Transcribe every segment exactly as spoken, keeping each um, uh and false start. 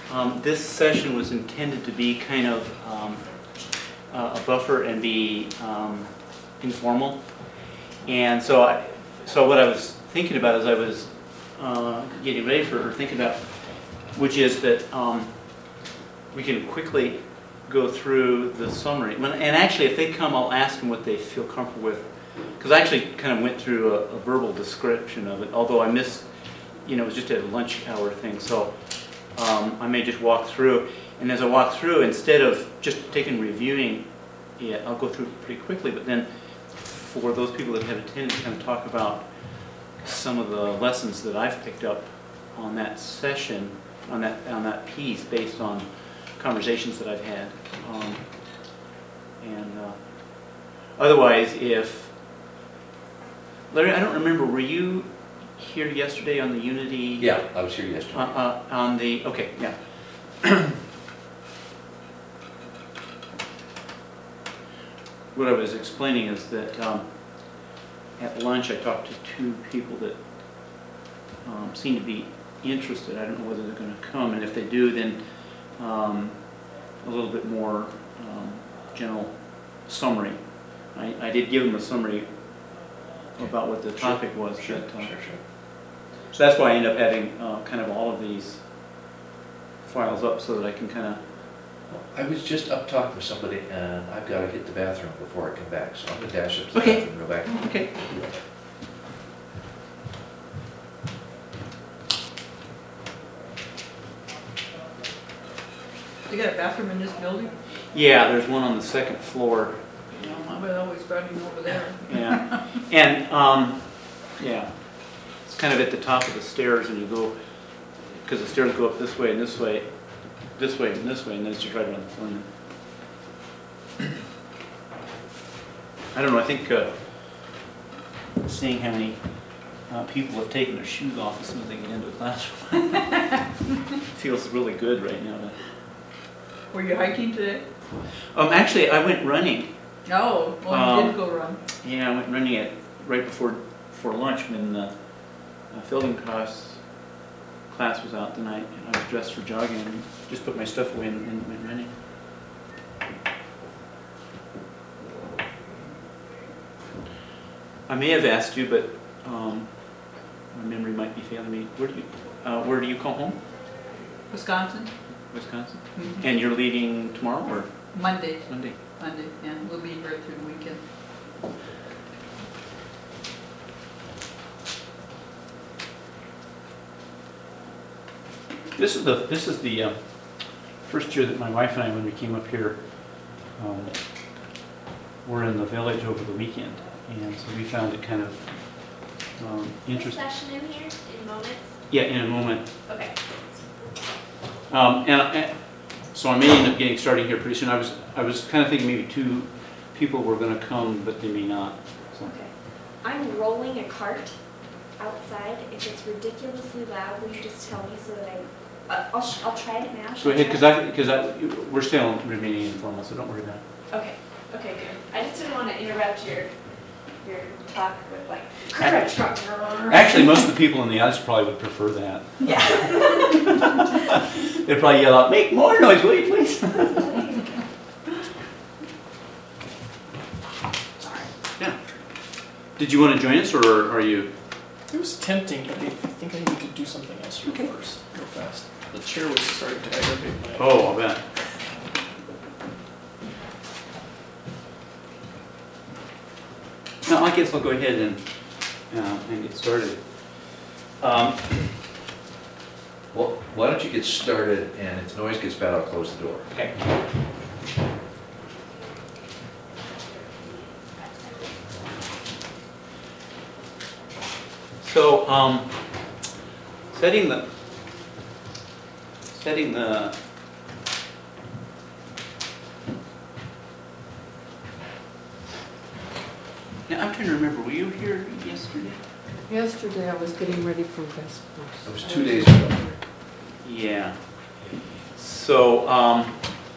Um, this session was intended to be kind of um, uh, a buffer and be um, informal. And so, I, so what I was thinking about as I was uh, getting ready for, or thinking about, which is that um, we can quickly go through the summary. When, and actually, if they come, I'll ask them what they feel comfortable with. Because I actually kind of went through a, a verbal description of it, although I missed, you know, it was just a lunch hour thing. So um, I may just walk through. And as I walk through, instead of just taking reviewing it, I'll go through it pretty quickly. But then for those people that have attended, kind of talk about some of the lessons that I've picked up on that session, on that on that piece, based on conversations that I've had. Um, and uh, otherwise, if Larry, I don't remember, were you here yesterday on the Unity? Yeah, I was here yesterday. Uh, uh, on the okay, yeah. What I was explaining is that um, at lunch I talked to two people that um, seem to be interested. I don't know whether they're going to come, and if they do, then um, a little bit more um, general summary. I, I did give them a summary about what the topic sure. was. Sure, but, uh, sure, sure. So that's why I end up having uh, kind of all of these files up so that I can kind of. I was just up talking with somebody, and I've got to hit the bathroom before I come back, so I'm going to dash up to the Okay. bathroom and go back. Okay. You got a bathroom in this building? Yeah, there's one on the second floor. No, I was always running over there. Yeah, and um, yeah, it's kind of at the top of the stairs, and you go, because the stairs go up this way and this way, this way and this way, and then it's just right around the corner. I don't know. I think uh, seeing how many uh, people have taken their shoes off as soon as they get into a classroom feels really good right now. To, Were you hiking today? um, actually, I went running. No, well, you Um, did go run. Yeah, I went running it right before before lunch when the uh, fielding class class was out tonight, and I was dressed for jogging and just put my stuff away and, and went running. I may have asked you, but um, my memory might be failing me. Where do you uh, where do you call home? Wisconsin? Wisconsin. Mhm. And you're leaving tomorrow or Monday, Monday? Monday, yeah, we'll be here through the weekend. This is the this is the uh, first year that my wife and I, when we came up here, um, were in the village over the weekend, and so we found it kind of um, interesting. Session in here in moments. Yeah, in a moment. Okay. Um, and, and so I may end up getting started here pretty soon. I was I was kind of thinking maybe two people were going to come, but they may not. So. Okay. I'm rolling a cart outside. If it's ridiculously loud, will you just tell me so that I? Uh, I'll sh I'll try it now. Go ahead, because I because I we're still remaining informal, so don't worry about it. Okay. Okay. Good. I just didn't want to interrupt your your talk with like courage. Actually, most of the people in the audience probably would prefer that. Yeah. They'd probably yell out, "Make more noise, will you, please?" Sorry. Yeah. Did you want to join us, or are you? It was tempting, but I think I need to do something else real Okay. first, real fast. The chair was starting to aggravate my... Oh, I'll bet. No, I guess I'll go ahead and uh, and get started. Um, Well, why don't you get started, and if noise gets bad, I'll close the door. okay. So, um, setting the setting the now, I'm trying to remember. Were you here yesterday? Yesterday I was getting ready for Vespers. It was two days ago. Yeah. So, um,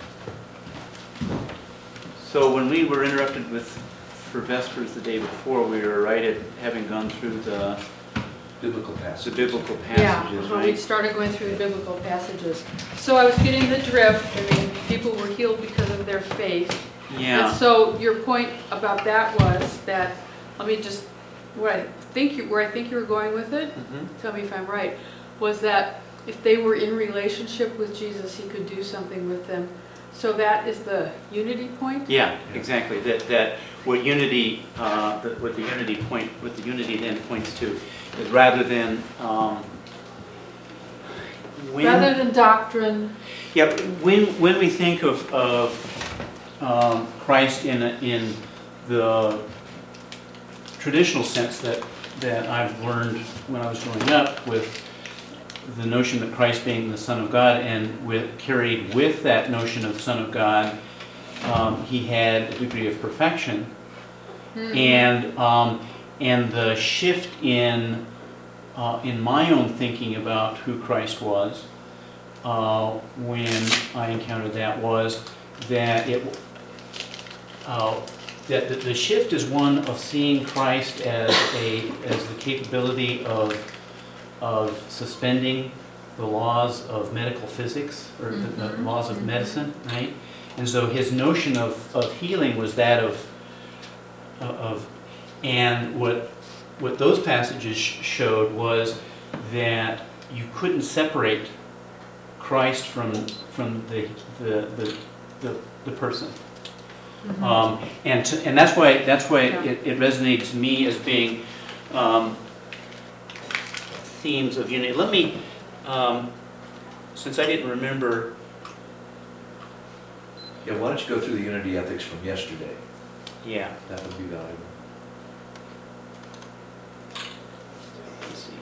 so when we were interrupted with for Vespers the day before, we were right at having gone through the biblical the passage. biblical Yeah, passages, uh-huh, we right? started going through the biblical passages. So I was getting the drift, I mean, people were healed because of their faith. And Yeah, so your point about that was that, let me just, where I think you, where I think you were going with it, Mhm. tell me if I'm right, was that if they were in relationship with Jesus, he could do something with them. So that is the unity point? yeah, exactly, that, that what unity, uh, that what the unity point, what the unity then points to is rather than, um, when. Rather than doctrine, Yeah, when, when we think of, of um, Christ in, a- in the traditional sense that, that I've learned when I was growing up, with the notion that Christ being the Son of God, and with, carried with that notion of Son of God, um, he had a degree of perfection. And, um, and the shift in, uh, in my own thinking about who Christ was, Uh, when I encountered that, was that it uh, that the, the shift is one of seeing Christ as a as the capability of of suspending the laws of medical physics, or the, the Mhm. laws of Mhm. medicine, right? And so his notion of, of healing was that of of and what what those passages sh- showed was that you couldn't separate Christ from from the the the, the, the person, um, and to, and that's why that's why Yeah. it, it resonates to me as being um, themes of unity. Let me, um, since I didn't remember. Yeah, why don't you go through the unity ethics from yesterday? Yeah. That would be valuable. Let's see.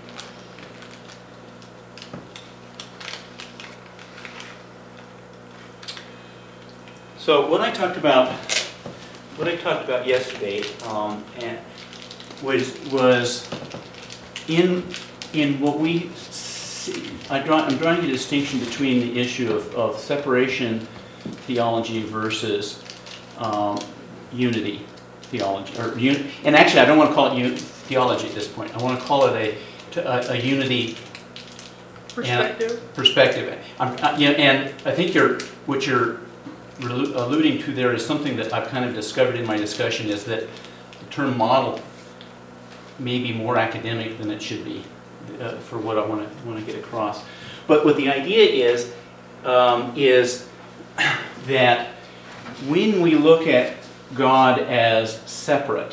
So what I talked about, what I talked about yesterday, um, and was was in in what we see, I draw, I'm drawing a distinction between the issue of, of separation theology versus um, unity theology, or un, and actually I don't want to call it un, theology at this point. I want to call it a a, a unity perspective. perspective. I'm, I, you know, and I think you're, what you're relu- alluding to there is something that I've kind of discovered in my discussion, is that the term model may be more academic than it should be uh, for what I want to want to get across. But what the idea is, um, is that when we look at God as separate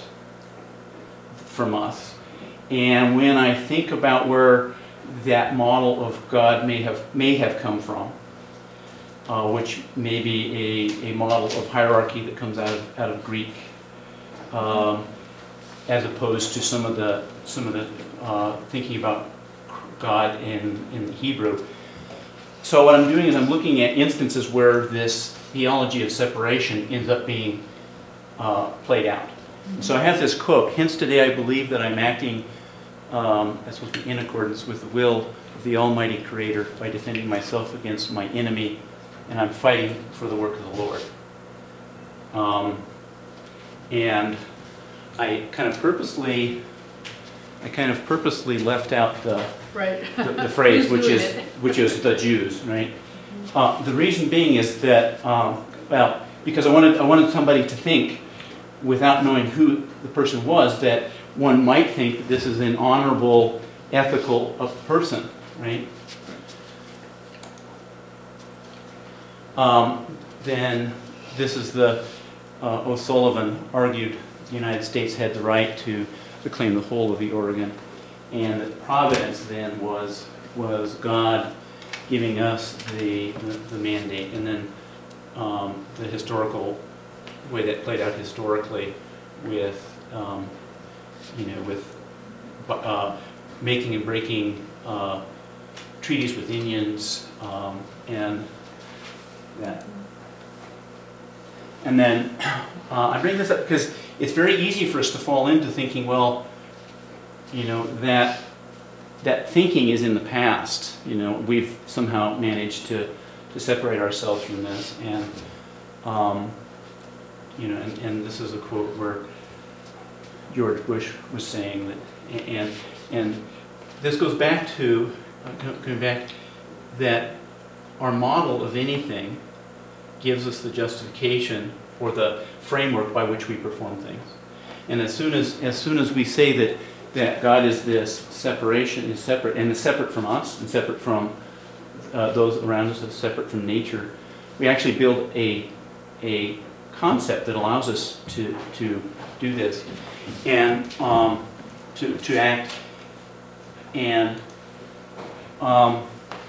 from us, and when I think about where that model of God may have may have come from, uh, which may be a, a model of hierarchy that comes out of out of Greek, um, as opposed to some of the some of the uh, thinking about God in in Hebrew. So what I'm doing is I'm looking at instances where this theology of separation ends up being uh, played out. So I have this quote: "Hence today I believe that I'm acting." Um, that's supposed to be in accordance with the will of the Almighty Creator by defending myself against my enemy, and I'm fighting for the work of the Lord. Um, and I kind of purposely, I kind of purposely left out the Right. the, the phrase, Who's which doing is it? which is the Jews, right? Uh, the reason being is that, um, well, because I wanted I wanted somebody to think, without knowing who the person was, that one might think that this is an honorable, ethical uh, person, right? Um, then this is the uh, O'Sullivan argued the United States had the right to, to claim the whole of the Oregon, and that providence then was was God giving us the the, the mandate, and then um, the historical way that played out historically with um, you know with uh, making and breaking uh, treaties with Indians, um, and that. And then uh, I bring this up because it's very easy for us to fall into thinking, well, you know, that that thinking is in the past. You know, we've somehow managed to, to separate ourselves from this. And, um, you know, and, and this is a quote where George Bush was saying that, and, and this goes back to, uh, going back, that our model of anything gives us the justification or the framework by which we perform things. And as soon as, as soon as we say that, that God is this separation, is separate, and is separate from us, and separate from uh, those around us, and separate from nature, we actually build a, a concept that allows us to, to do this, and um, to, to act. And um,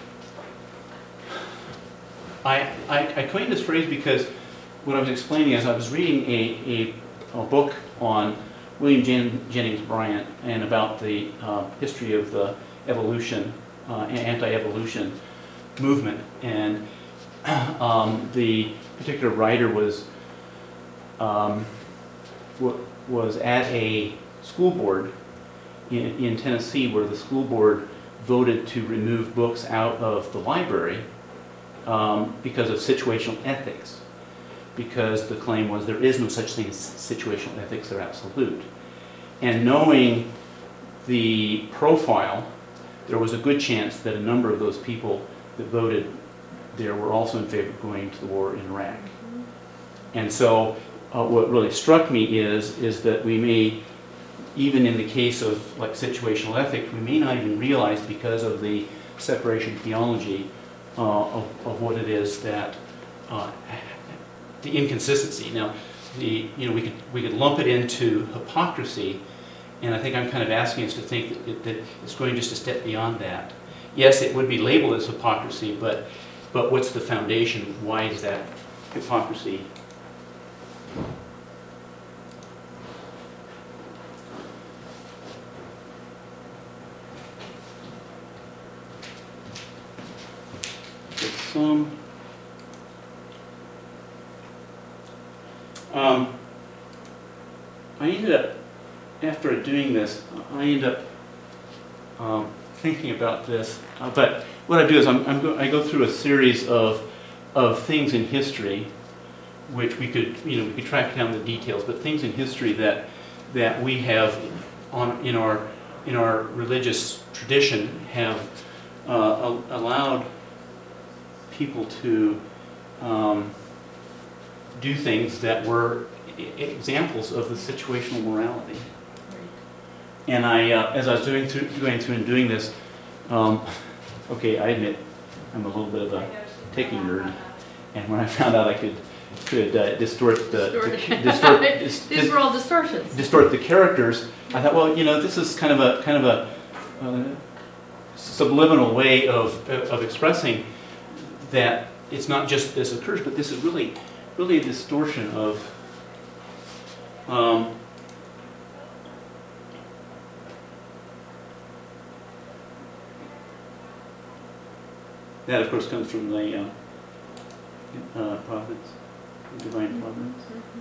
I, I, I coined this phrase because what I was explaining is I was reading a, a, a book on William Jen, Jennings Bryan and about the uh, history of the evolution, uh, anti-evolution movement. And um, the particular writer was um, w was at a school board in, in Tennessee where the school board voted to remove books out of the library um, because of situational ethics. Because the claim was there is no such thing as situational ethics, they're absolute. And knowing the profile, there was a good chance that a number of those people that voted there were also in favor of going to the war in Iraq. And so uh, what really struck me is, is that we may, even in the case of like situational ethics, we may not even realize because of the separation theology uh, of, of what it is that uh, the inconsistency. Now, the you know we could we could lump it into hypocrisy, and I think I'm kind of asking us to think that, it, that it's going just a step beyond that. Yes, it would be labeled as hypocrisy, but but what's the foundation? Why is that hypocrisy? It's um. Um, I ended up, after doing this, I ended up um, thinking about this. Uh, but what I do is I'm, I'm go I go through a series of of things in history, which we could, you know, we could track down the details, but things in history that that we have on in our in our religious tradition have uh, allowed people to Um, do things that were examples of the situational morality. And I, uh, as I was doing through, going through and doing this, um, okay, I admit I'm a little bit of a techie nerd, and when I found out I could could uh, distort the, Distort. the distort, dis, These were all distortions. distort the characters, I thought, well, you know, this is kind of a kind of a uh, subliminal way of of expressing that it's not just this occurs, but this is really. really a distortion of um, that of course comes from the uh, uh, prophets, divine providence. Mm-hmm.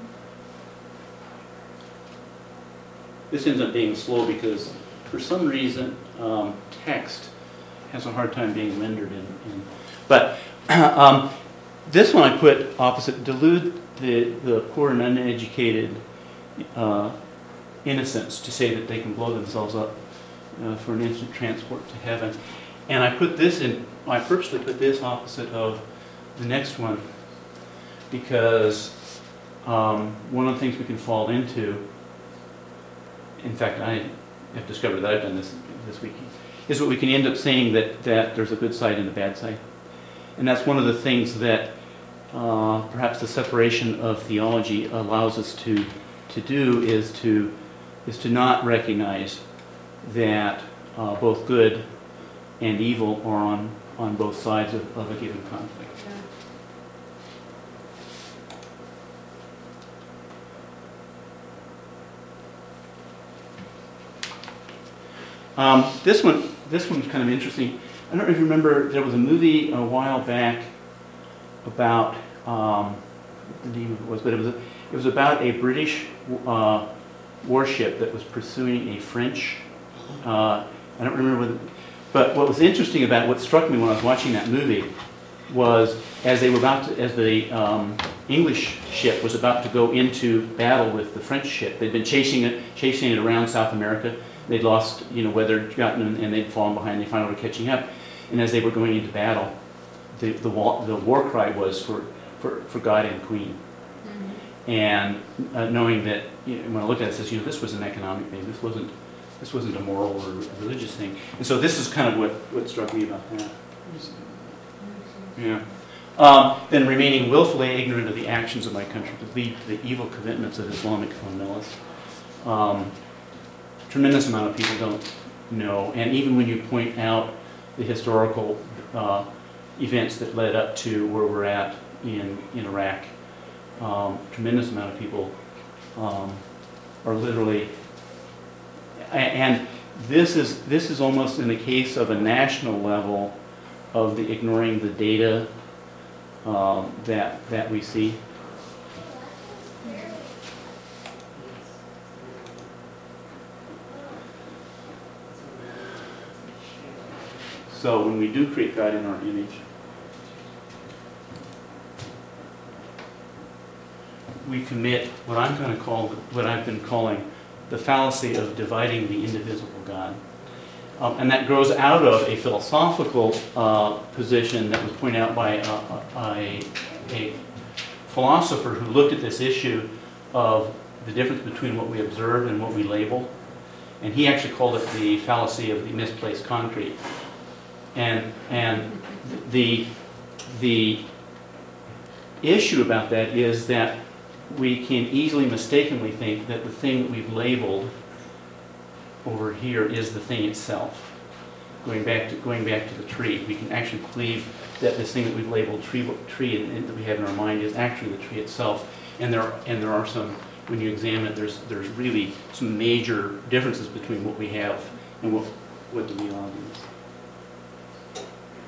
This ends up being slow because for some reason um, text has a hard time being rendered in, in but um, this one I put opposite, delude the, the poor and uneducated uh, innocents to say that they can blow themselves up uh, for an instant transport to heaven. And I put this in, I purposely put this opposite of the next one because um, one of the things we can fall into, in fact I have discovered that I've done this this week, is what we can end up saying that, that there's a good side and a bad side. And that's one of the things that uh, perhaps the separation of theology allows us to to do is to is to not recognize that uh, both good and evil are on on both sides of, of a given conflict. Um, this one, this one's kind of interesting. I don't know if you remember, there was a movie a while back about, um, what the name of it was, but it was, a, it was about a British uh, warship that was pursuing a French, uh, I don't remember what, but what was interesting about it, what struck me when I was watching that movie, was as they were about to, as the um, English ship was about to go into battle with the French ship, they'd been chasing it, chasing it around South America, they'd lost, you know, weather gotten and, and they'd fallen behind. They finally were catching up, and as they were going into battle, the the war, the war cry was for, for, for God and Queen. Mhm. And uh, knowing that, you know, when I look at it, it says, you know, this was an economic thing. This wasn't this wasn't a moral or a religious thing. And so this is kind of what what struck me about that. Yeah. Um, then remaining willfully ignorant of the actions of my country, to lead to the evil commitments of Islamic fundamentalists. Um, tremendous amount of people don't know, and even when you point out the historical uh, events that led up to where we're at in, in Iraq, um, tremendous amount of people um, are literally, a- and this is, this is almost in the case of a national level of the ignoring the data um, that, that we see. So when we do create God in our image, we commit what I'm going to call, what I've been calling the fallacy of dividing the indivisible God. Um, and that grows out of a philosophical uh, position that was pointed out by uh, a, a philosopher who looked at this issue of the difference between what we observe and what we label. And he actually called it the fallacy of the misplaced concrete. And, and the, the issue about that is that we can easily mistakenly think that the thing that we've labeled over here is the thing itself. Going back to going back to the tree, we can actually believe that this thing that we've labeled tree, tree and, and that we have in our mind is actually the tree itself. And there are, and there are some, when you examine it, there's there's really some major differences between what we have and what what the reality is.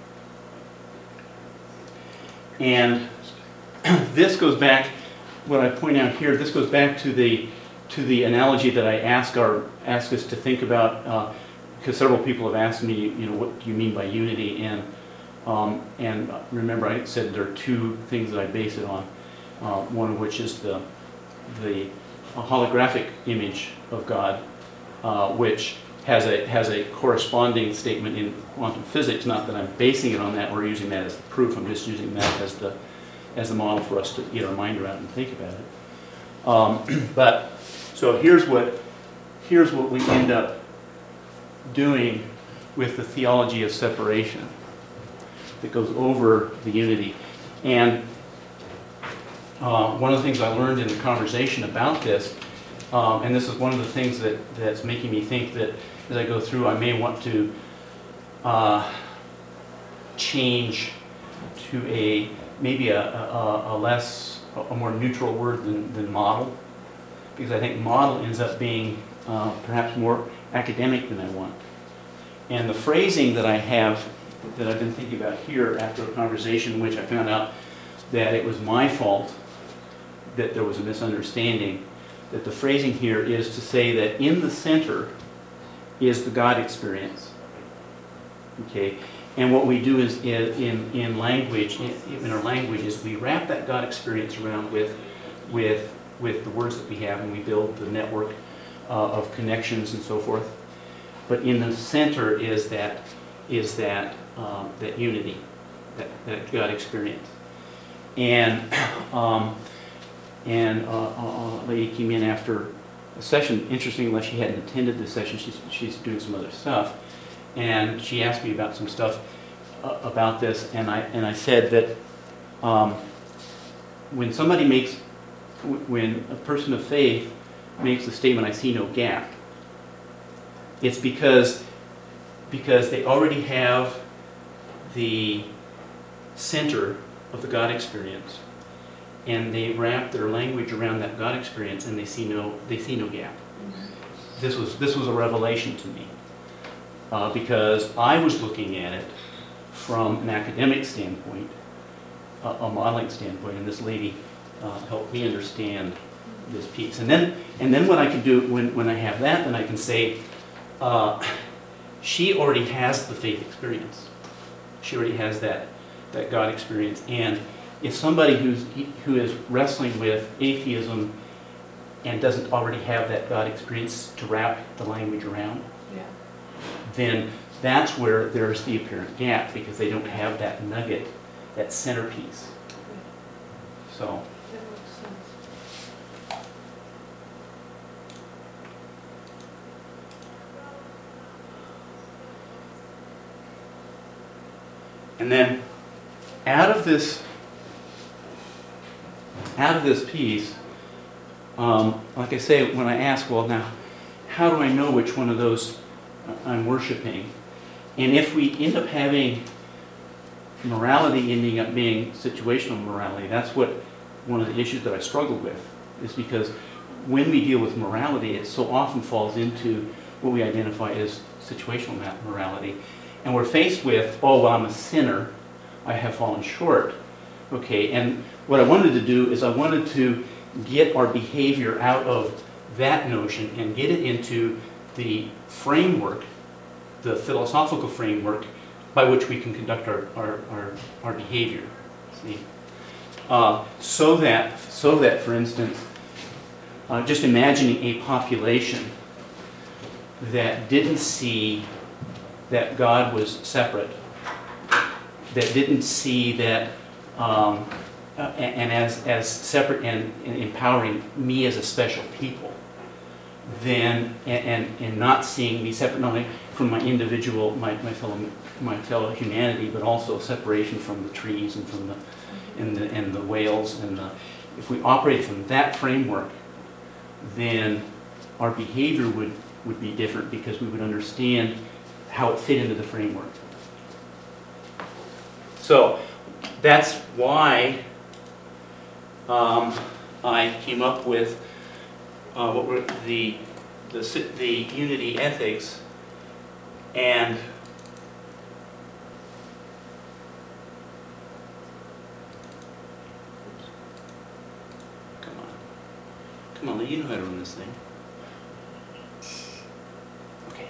And this goes back, what I point out here, this goes back to the to the analogy that I ask our ask us to think about, uh, because several people have asked me, you know, what do you mean by unity? And um, and remember, I said there are two things that I base it on. Uh, one of which is the the holographic image of God, uh, which has a has a corresponding statement in quantum physics. Not that I'm basing it on that or using that as the proof. I'm just using that as the as the model for us to get our mind around and think about it. Um, but so here's what here's what we end up doing with the theology of separation that goes over the unity. And uh, one of the things I learned in the conversation about this, um, and this is one of the things that, that's making me think that as I go through, I may want to uh, change to a maybe a, a, a less, a more neutral word than, than model, because I think model ends up being uh, perhaps more academic than I want. And the phrasing that I have, that I've been thinking about here after a conversation in which I found out that it was my fault, that there was a misunderstanding, that the phrasing here is to say that in the center is the God experience. Okay? And what we do is in, in language, in, in our language, is we wrap that God experience around with, with, with the words that we have, and we build the network uh, of connections and so forth. But in the center is that is that um, that unity, that, that God experience. And um, and uh, a lady came in after a session. Interestingly, she hadn't attended this session. She's she's doing some other stuff, and she asked me about some stuff uh, about this. And I and I said that um, when somebody makes when a person of faith makes the statement, "I see no gap," it's because because they already have the center of the God experience, and they wrap their language around that God experience, and they see no they see no gap. This was this was a revelation to me, uh, because I was looking at it from an academic standpoint, a, a modeling standpoint, and this lady uh, helped me understand this piece. And then and then what I can do when when I have that, then I can say, Uh, she already has the faith experience. She already has that, that God experience. And if somebody who's who is wrestling with atheism and doesn't already have that God experience to wrap the language around, Yeah. then that's where there's the apparent gap, because they don't have that nugget, that centerpiece. So, That makes sense. and then out of this, out of this piece, um, like I say, when I ask, well, now, how do I know which one of those I'm worshiping? And if we end up having morality ending up being situational morality, that's what one of the issues that I struggle with, is because when we deal with morality, it so often falls into what we identify as situational ma- morality. And we're faced with, oh, well, I'm a sinner, I have fallen short. Okay, and what I wanted to do is I wanted to get our behavior out of that notion and get it into the framework, the philosophical framework by which we can conduct our, our, our, our behavior. See? Uh, so that, so that, for instance, uh, just imagining a population that didn't see that God was separate, that didn't see that, um, uh, and, and as, as separate and, and empowering me as a special people, then, and, and, and not seeing me separate not only from my individual, my, my fellow my fellow humanity, but also separation from the trees and from the and the and the whales, and the, if we operate from that framework, then our behavior would would be different, because we would understand how it fit into the framework. So that's why um, I came up with uh, what were the the the unity ethics, and come on, come on, you know how to run this thing. Okay.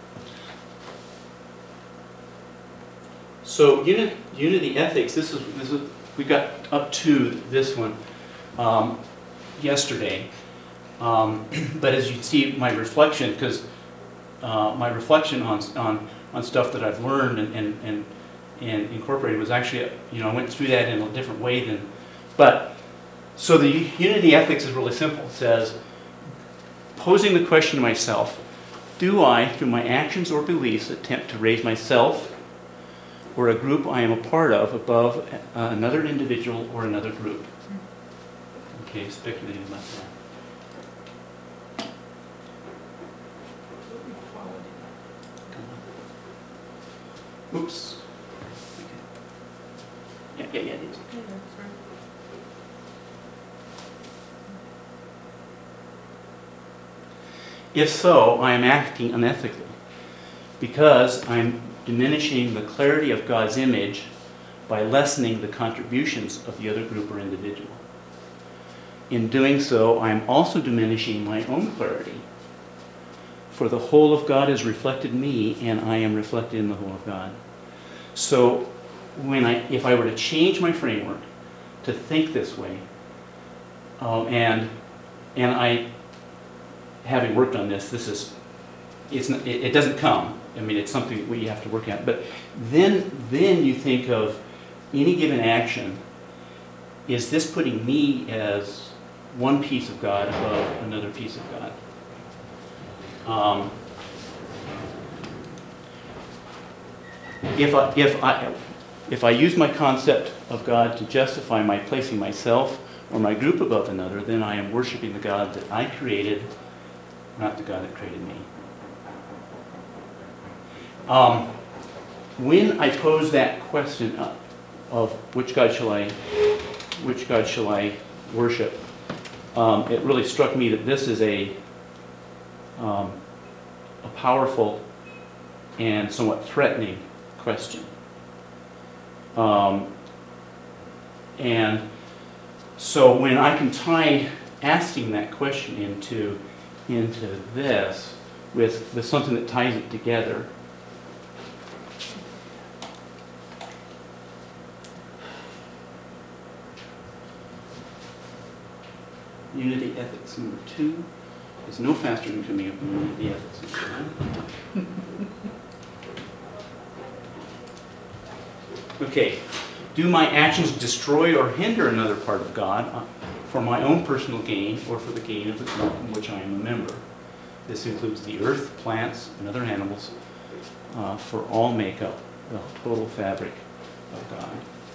So uni- unity ethics. This is this is we got up to this one um, yesterday. Um, but as you see, my reflection, because uh, my reflection on, on on stuff that I've learned and, and, and, and incorporated was actually, you know, I went through that in a different way than, but, so the unity ethics is really simple. It says, posing the question to myself, do I, through my actions or beliefs, attempt to raise myself or a group I am a part of above uh, another individual or another group? Okay, speculating about that. Oops. Okay. Yeah, yeah, yeah. It is. If so, I am acting unethically, because I'm diminishing the clarity of God's image by lessening the contributions of the other group or individual. In doing so, I am also diminishing my own clarity, for the whole of God has reflected me, and I am reflected in the whole of God. So, when I, if I were to change my framework to think this way, uh, and and I, having worked on this, this is, it's not, it, it doesn't come. I mean, it's something we have to work at. But then, then you think of any given action. Is this putting me as one piece of God above another piece of God? Um, if I if I if I use my concept of God to justify my placing myself or my group above another, then I am worshiping the God that I created, not the God that created me. Um, when I pose that question of, of which God shall I, which God shall I worship, um, it really struck me that this is a um, a powerful and somewhat threatening question. Um, and so when I can tie asking that question into into this with, with something that ties it together, unity ethics number two is no faster than coming up with unity ethics number one. Okay, do my actions destroy or hinder another part of God uh, for my own personal gain or for the gain of the group in which I am a member? This includes the earth, plants, and other animals, uh, for all make up the total fabric of God.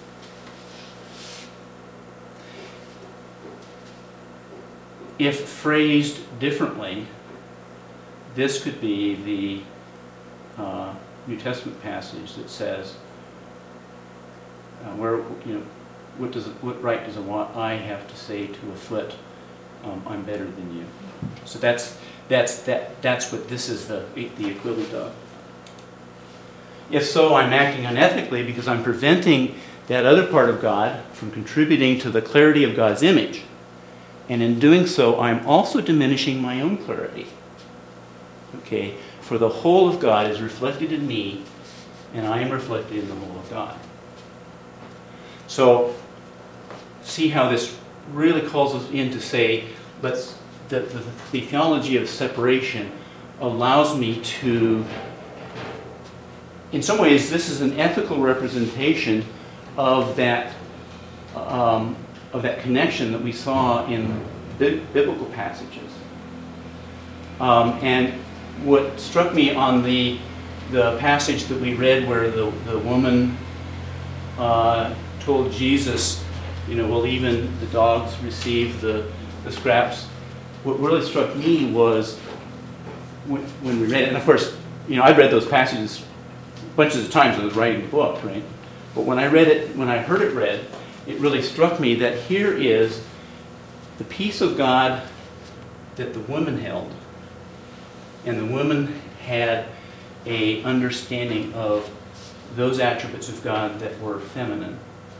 If phrased differently, this could be the uh, New Testament passage that says, uh, where, you know, what does what right does a eye have to say to a foot, um, I'm better than you? So that's that's that that's what this is the the equivalent of. If so, I'm acting unethically because I'm preventing that other part of God from contributing to the clarity of God's image. And in doing so, I'm also diminishing my own clarity. Okay? For the whole of God is reflected in me, and I am reflected in the whole of God. So, see how this really calls us in to say, let's, the, the, the theology of separation allows me to, in some ways, this is an ethical representation of that um, of that connection that we saw in bi- biblical passages. Um, and what struck me on the the passage that we read where the, the woman uh, told Jesus, you know, well, even the dogs receive the, the scraps, what really struck me was when, when we read it, and of course, you know, I read those passages bunches of times when I was writing the book, right? But when I read it, when I heard it read, it really struck me that here is the peace of God that the woman held, and the woman had a understanding of those attributes of God that were feminine.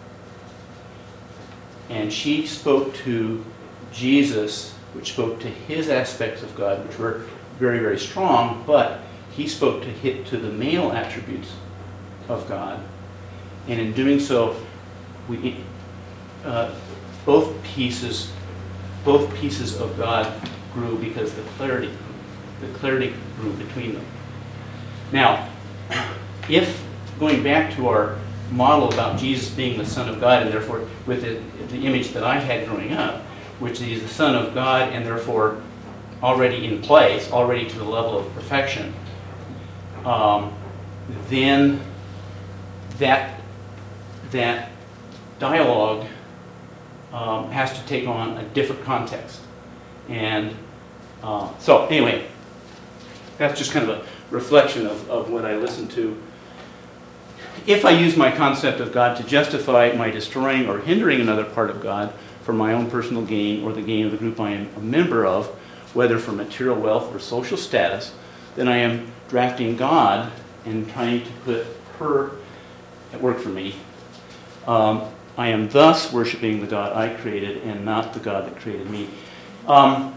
And she spoke to Jesus, which spoke to his aspects of God, which were very, very strong, but he spoke to hit to the male attributes of God. And in doing so, we uh, both pieces both pieces of God grew because the clarity the clarity grew between them. Now, if going back to our model about Jesus being the Son of God, and therefore with the, the image that I had growing up, which is the Son of God and therefore already in place, already to the level of perfection, um, then that that dialogue um, has to take on a different context. And uh, so anyway, that's just kind of a reflection of, of what I listened to. If I use my concept of God to justify my destroying or hindering another part of God for my own personal gain or the gain of the group I am a member of, whether for material wealth or social status, then I am drafting God and trying to put her at work for me. Um, I am thus worshiping the God I created and not the God that created me. Um,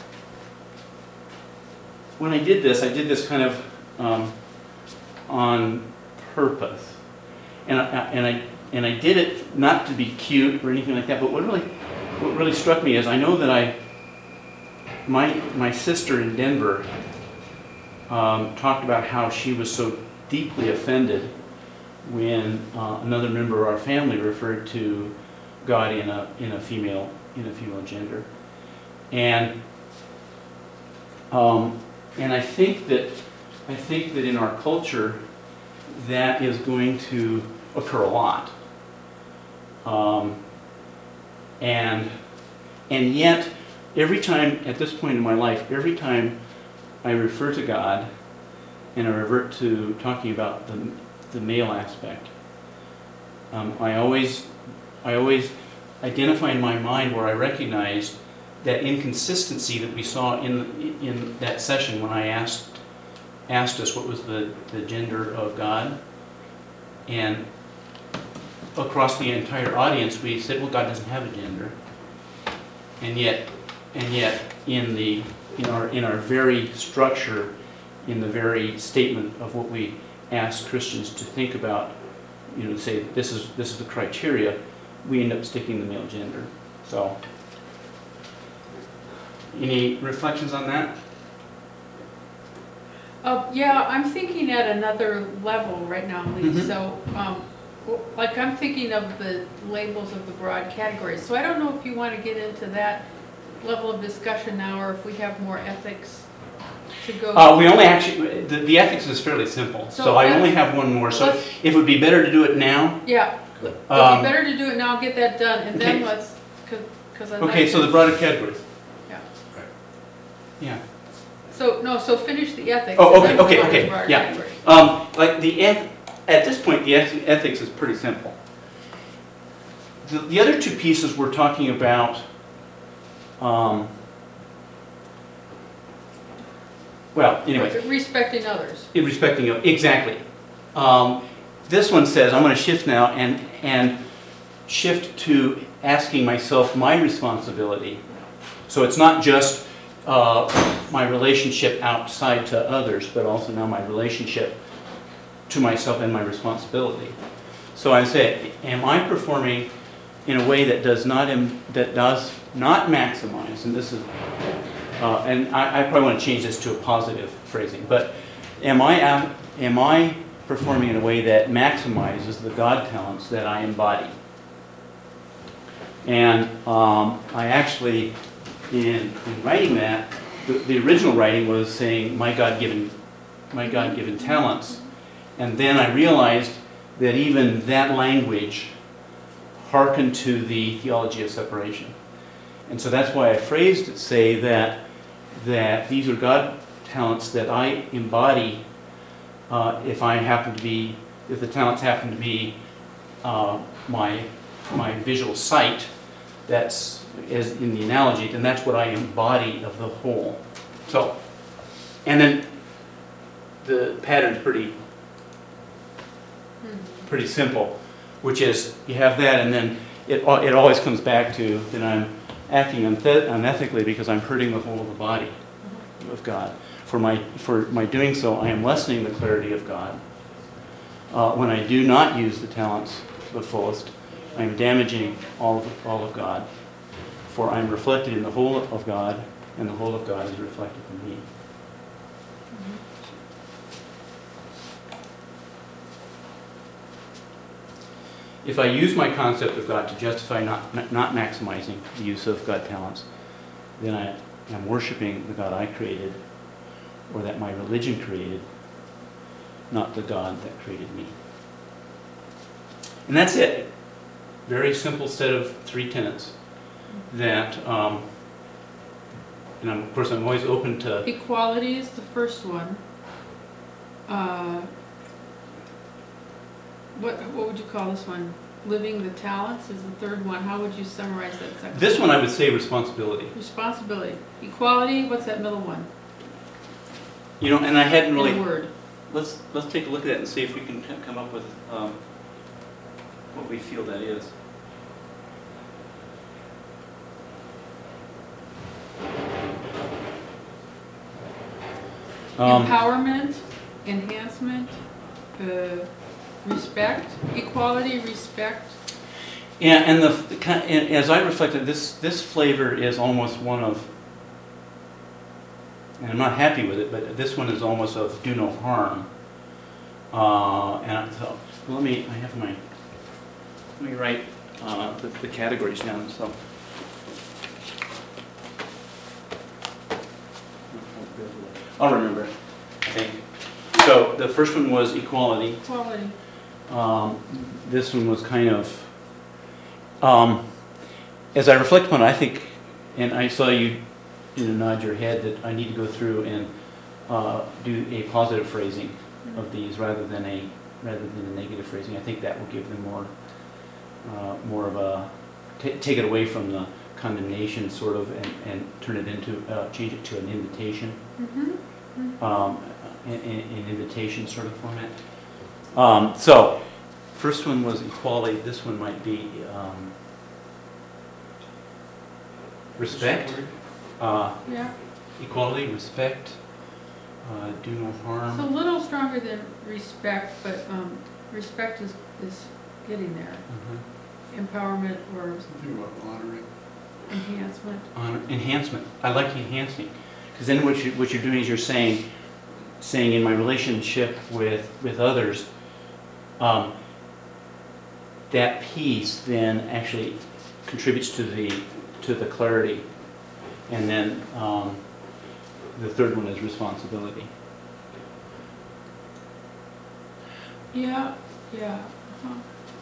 when I did this, I did this kind of um, on purpose. And I, and I and I did it not to be cute or anything like that, but what really what really struck me is I know that I my my sister in Denver um, talked about how she was so deeply offended when uh, another member of our family referred to God in a in a female in a female gender, and um, and I think that I think that in our culture that is going to occur a lot, um, and and yet every time at this point in my life, every time I refer to God and I revert to talking about the the male aspect, um, I always I always identify in my mind where I recognize that inconsistency that we saw in in that session when I asked asked us what was the, the gender of God, and across the entire audience we said, well, God doesn't have a gender, and yet and yet in the in our in our very structure, in the very statement of what we ask Christians to think about, you know, say this is this is the criteria, we end up sticking the male gender. So Any reflections on that? Uh, yeah, I'm thinking at another level right now, Lee, Mhm. so, um, w- like, I'm thinking of the labels of the broad categories, so I don't know if you want to get into that level of discussion now, or if we have more ethics to go. Uh, we only actually, the, the ethics is fairly simple, so So I let's- only have one more, so let's- if it would be better to do it now. Yeah, it'd be um, better to do it now, get that done, and then okay. let's, because I'd like Okay, so to- the broader categories. Yeah. Yeah. So, no, so finish the ethics. Oh, and okay, then okay, go to the okay, broader yeah. category. Um, like the, eth- at this point, the eth- ethics is pretty simple. The, the other two pieces we're talking about, um, well, anyway, Respecting others. in respecting of, exactly. Um, this one says, I'm going to shift now and, and shift to asking myself my responsibility. So it's not just uh, my relationship outside to others, but also now my relationship to myself and my responsibility. So I say, am I performing in a way that does not im- that does not maximize? And this is, uh, and I, I probably want to change this to a positive phrasing. But am I am, am I performing in a way that maximizes the God talents that I embody? And um, I actually, in, in writing that, the, the original writing was saying my God-given, my God-given talents, and then I realized that even that language hearkened to the theology of separation, and so that's why I phrased it, say that that these are God talents that I embody. Uh, if I happen to be, if the talents happen to be uh, my my visual sight, that's as in the analogy, then that's what I embody of the whole. So, and then the pattern's pretty pretty simple, which is you have that, and then it al- it always comes back to that I'm acting unthe- unethically because I'm hurting the whole of the body of God. For my for my doing so, I am lessening the clarity of God. Uh, when I do not use the talents to the fullest, I am damaging all of all of God. For I am reflected in the whole of God, and the whole of God is reflected in me. If I use my concept of God to justify not, not maximizing the use of God talents, then I am worshiping the God I created, or that my religion created, not the God that created me. And that's it. Very simple set of three tenets that, um, and I'm, of course I'm always open to, Equality is the first one. Uh, What, what would you call this one? Living the talents is the third one. How would you summarize that second? this one I would say responsibility. Responsibility. Equality, what's that middle one? You know, and I hadn't In really, a word. let's, let's take a look at that and see if we can c- come up with um, what we feel that is. Um, Empowerment, enhancement, uh, respect, equality, respect. Yeah, and the the ki- and as I reflected, this this flavor is almost one of, and I'm not happy with it, but this one is almost of do no harm. Uh, and I- so let me, I have my, let me write uh, the, the categories down. So. I'll remember it, I think. So the first one was equality. Equality. Um, this one was kind of, um, as I reflect upon it, I think, and I saw you, you know, nod your head that I need to go through and uh, do a positive phrasing of these rather than a rather than a negative phrasing. I think that will give them more uh, more of a t- take it away from the condemnation sort of and, and turn it into uh, change it to an invitation. Mm-hmm. Um, in, in, in invitation sort of format. Um, so, first one was equality. This one might be um, respect. Uh, Yeah. equality, respect, uh, do no It's a harm. little stronger than respect, but um, respect is, is getting there. Mhm. Empowerment or, Something about honoring. enhancement. On enhancement, I like enhancing, because then what you, what you're doing is you're saying, saying in my relationship with, with others, um, that piece then actually contributes to the, to the clarity. And then, um, the third one is responsibility. Yeah, yeah. uh-huh.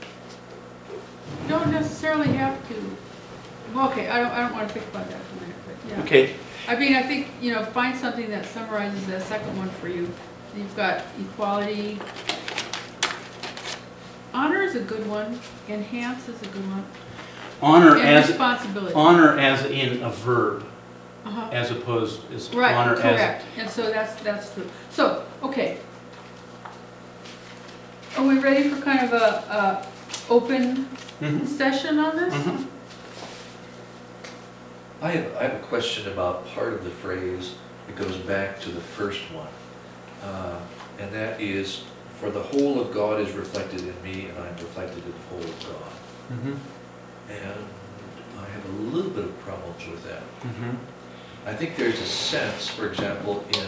Don't necessarily have to, well, okay, I don't, I don't want to think about that for a minute, but yeah. Okay, I mean, I think, you know, find something that summarizes that second one for you. You've got equality. Honor is a good one. Enhance is a good one. honor And as, responsibility. honor as in a verb, Uh-huh. as opposed, as Right, honor as. correct. And so that's, that's true. So, okay. Are we ready for kind of a, a open Mhm, session on this? mhm. I have, I have a question about part of the phrase that goes back to the first one. Uh, and that is, for the whole of God is reflected in me, and I am reflected in the whole of God. Mhm, And I have a little bit of problems with that. mhm. I think there's a sense, for example, in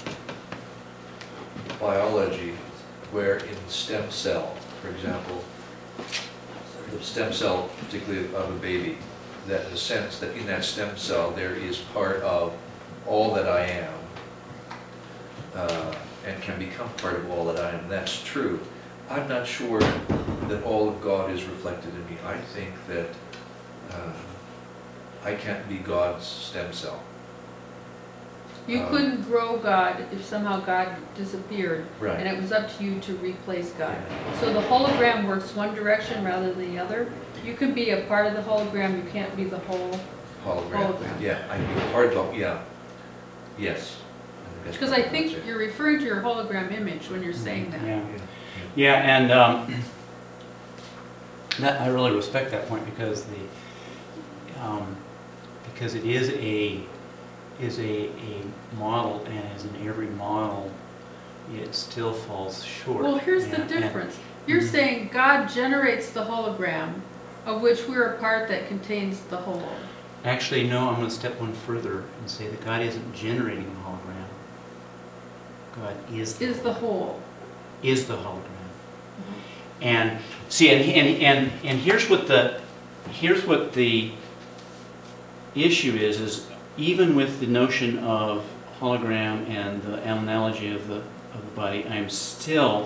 biology, where in stem cell, for example, the stem cell, particularly of a baby, that in a sense that in that stem cell there is part of all that I am, uh, and can become part of all that I am. That's true. I'm not sure that all of God is reflected in me. I think that uh, I can't be God's stem cell. You Um, couldn't grow God if somehow God disappeared, and Right. it was up to you to replace God. So the hologram works one direction rather than the other. You can be a part of the hologram, you can't be the whole, Hologram. Hologram. Yeah, I can be part of, yeah. Yes. that's because I what think would say. you're referring to your hologram image when you're saying that. Yeah. Yeah. Yeah, and um, that, I really respect that point because the, um, because it is a, is a, a model, and as in every model, it still falls short. Well, here's Yeah, the and- difference. You're Mhm. saying God generates the hologram, of which we're a part that contains the whole. Actually, no, I'm going to step one further and say that God isn't generating the hologram. God is the Is the whole. is the hologram. And see, and, and, and, and here's what the, here's what the issue is, is even with the notion of hologram and the analogy of the, of the body, I'm still,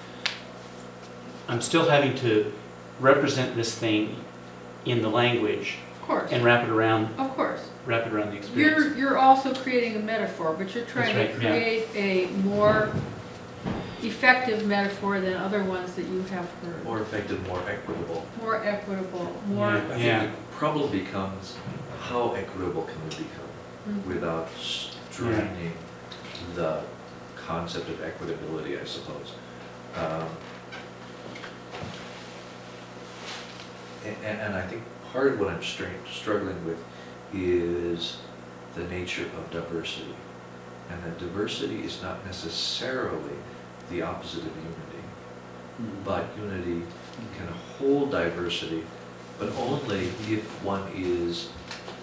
I'm still having to represent this thing in the language Of course, and wrap it around, of course. wrap it around the experience. You're, you're also creating a metaphor, but you're trying That's to right, yeah. create a more effective metaphor than other ones that you have heard. More effective, more equitable. More equitable, more, Yeah. I think the problem becomes, how equitable can we become Mhm. without straining the concept of equitability, I suppose. Um, And, and and I think part of what I'm stra- struggling with is the nature of diversity. And that diversity is not necessarily the opposite of unity, Mhm. but unity can hold diversity, but only if one is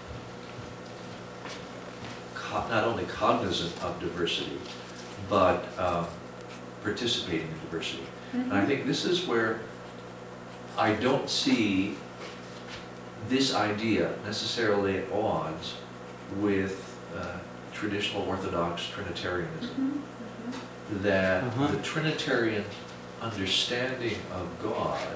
co- not only cognizant of diversity, but um, participating in diversity. And I Mhm. think this is where I don't see this idea necessarily at odds with uh, traditional Orthodox Trinitarianism. Mhm, mhm. That Uh-huh. the Trinitarian understanding of God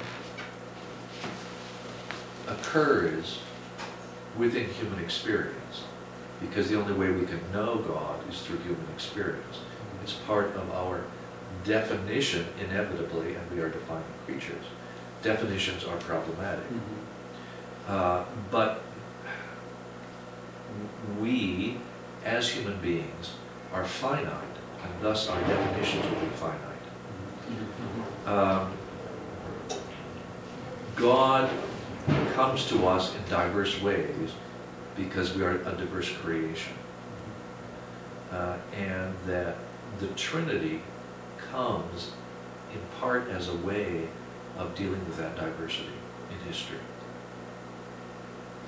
occurs within human experience, because the only way we can know God is through human experience. It's part of our definition, inevitably, and we are defining creatures. Definitions are problematic. Mhm. Uh, but we, as human beings, are finite, and thus our definitions will be finite. Um, God comes to us in diverse ways because we are a diverse creation. Uh, and that the Trinity comes in part as a way of dealing with that diversity in history.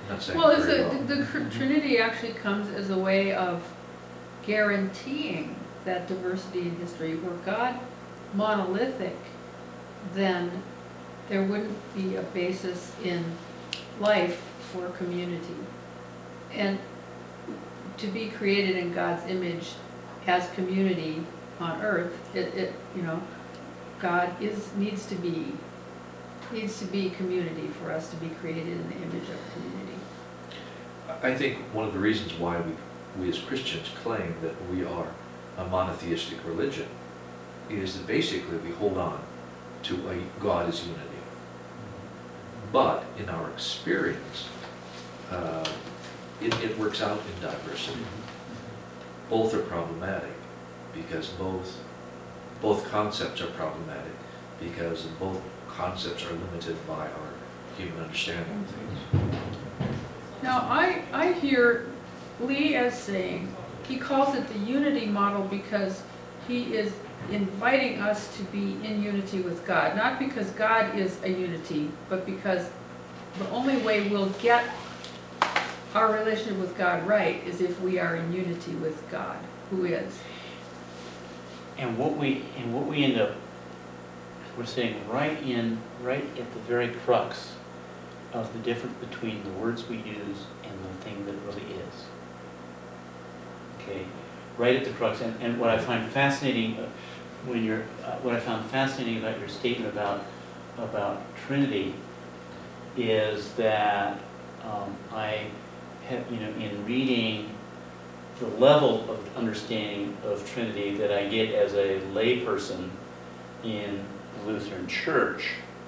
not saying Well, is very it, well. the the Trinity actually comes as a way of guaranteeing that diversity in history. Were God monolithic, then there wouldn't be a basis in life for community. And to be created in God's image as community on earth, it, it, you know, God is, needs to be, needs to be community for us to be created in the image of community. I think one of the reasons why we, we as Christians claim that we are a monotheistic religion is that basically we hold on to a God is unity. But in our experience, uh, it, it works out in diversity. Both are problematic because both, both concepts are problematic because both concepts are limited by our human understanding of things. Now, I, I hear Lee as saying, he calls it the unity model because he is inviting us to be in unity with God. Not because God is a unity, but because the only way we'll get our relationship with God right is if we are in unity with God, who is. And what we, and what we end up, we're saying right in, right at the very crux of the difference between the words we use and the thing that really is. Okay, right at the crux. And, and what I find fascinating, uh, when you're, uh, what I found fascinating about your statement about, about Trinity is that um, I have, you know, in reading the level of understanding of Trinity that I get as a layperson in the Lutheran Church,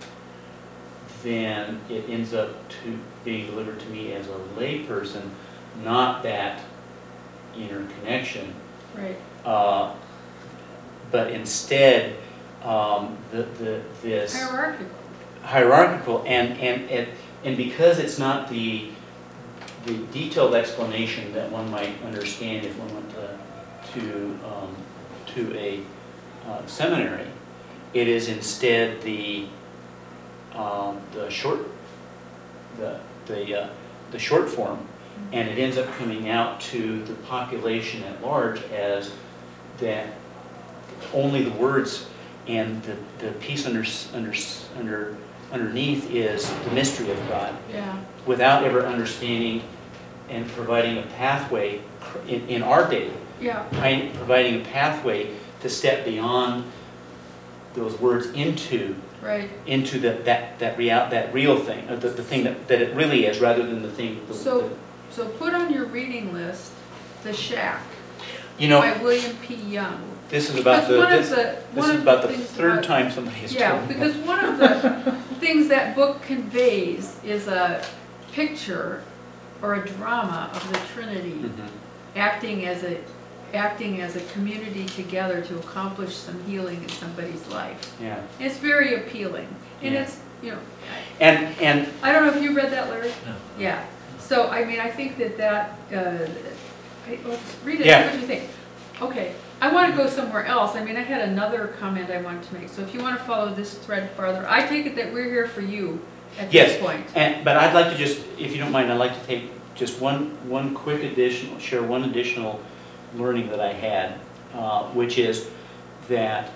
then it ends up to being delivered to me as a layperson, not that inner connection, Right. uh, but instead um, the, the, this Hierarchical. hierarchical, and, and, and, and because it's not the, the detailed explanation that one might understand if one went to, to, um, to a uh, seminary, it is instead the, um, the short, the, the, uh, the short form, and it ends up coming out to the population at large as that only the words and the, the piece under, under, under, underneath is the mystery of God, Yeah. without ever understanding and providing a pathway in, in our day, Yeah. right, providing a pathway to step beyond those words into Right. into the, that that real that real thing, uh, the, the thing that, that it really is, rather than the thing. The, So, the, so put on your reading list, The Shack you know, by William P. Young. this is about Because the one this, of the this one is of about the things third about- time somebody has Yeah, told me. because one of the things that book conveys is a picture or a drama of the Trinity Mhm. acting as a acting as a community together to accomplish some healing in somebody's life. Yeah, It's very appealing, and Yeah. it's you know. and and I don't know if you read that, Larry. No. Yeah. So I mean, I think that that. Uh, I, let's read it. Yeah. What do you think? Okay. I want to go somewhere else. I mean, I had another comment I wanted to make. So if you want to follow this thread farther, I take it that we're here for you at Yes. this point. and but I'd like to just, if you don't mind, I'd like to take just one one quick additional, share one additional learning that I had, uh, which is that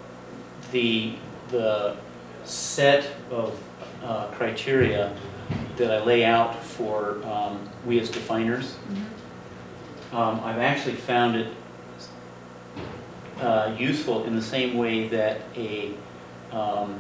the the set of uh, criteria that I lay out for um, we as definers, Mhm. um, I've actually found it uh, useful in the same way that a um,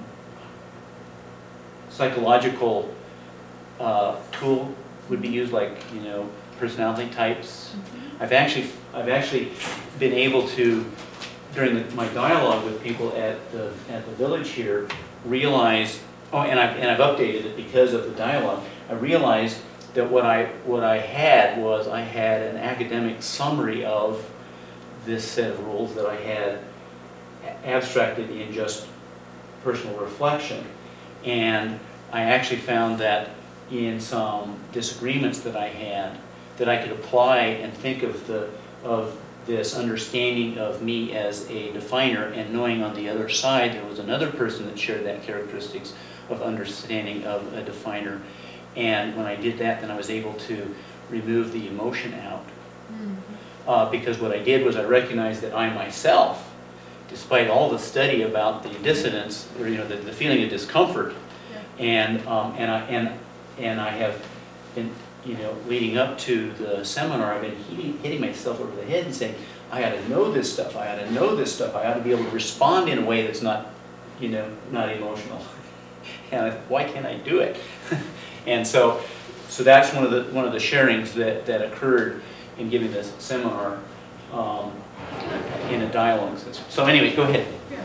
psychological uh, tool would be used, like, you know, personality types. I've actually, I've actually been able to, during the, my dialogue with people at the at the village here, realize. Oh, and I've and I've updated it because of the dialogue. I realized that what I what I had was I had an academic summary of this set of rules that I had abstracted in just personal reflection, and I actually found that in some disagreements that I had, that I could apply and think of the of this understanding of me as a definer, and knowing on the other side there was another person that shared that characteristics of understanding of a definer, And when I did that, then I was able to remove the emotion out. Mm. Uh, because what I did was I recognized that I myself, despite all the study about the dissonance, or you know, the, the feeling of discomfort, Yeah. and um, and I and and I have been, you know, leading up to the seminar, I've been hitting, hitting myself over the head and saying, I ought to know this stuff. I ought to know this stuff. I ought to be able to respond in a way that's not, you know, not emotional. And I, why can't I do it? And so, so that's one of the one of the sharings that that occurred in giving this seminar um, in a dialogue system. So anyway, go ahead. Yeah.